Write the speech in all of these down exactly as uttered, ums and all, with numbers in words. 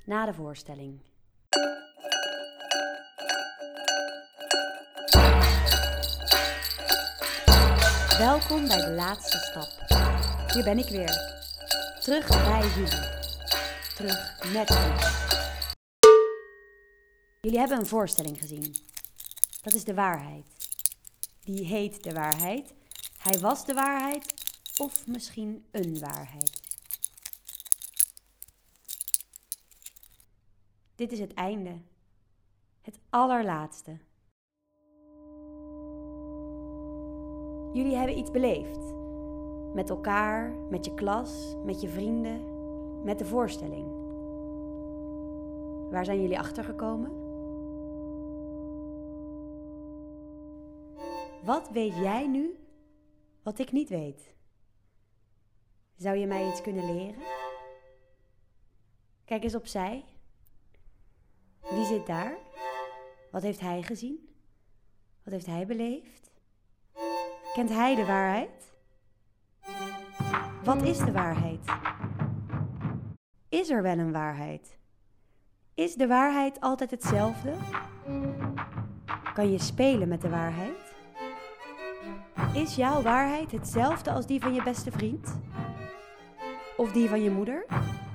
na de voorstelling. Welkom bij de laatste stap. Hier ben ik weer. Terug bij jullie. Terug met jullie. Jullie hebben een voorstelling gezien. Dat is de waarheid. Die heet de waarheid. Hij was de waarheid. Of misschien een waarheid. Dit is het einde. Het allerlaatste. Jullie hebben iets beleefd. Met elkaar, met je klas, met je vrienden, met de voorstelling. Waar zijn jullie achtergekomen? Wat weet jij nu wat ik niet weet? Zou je mij iets kunnen leren? Kijk eens opzij. Wie zit daar? Wat heeft hij gezien? Wat heeft hij beleefd? Kent hij de waarheid? Wat is de waarheid? Is er wel een waarheid? Is de waarheid altijd hetzelfde? Kan je spelen met de waarheid? Is jouw waarheid hetzelfde als die van je beste vriend? Of die van je moeder?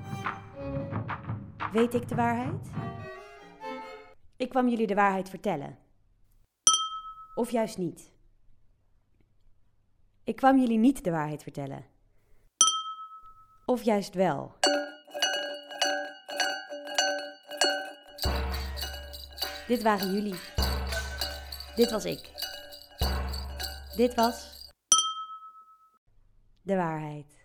Weet ik de waarheid? Ik kwam jullie de waarheid vertellen. Of juist niet. Ik kwam jullie niet de waarheid vertellen. Of juist wel. Dit waren jullie. Dit was ik. Dit was de waarheid.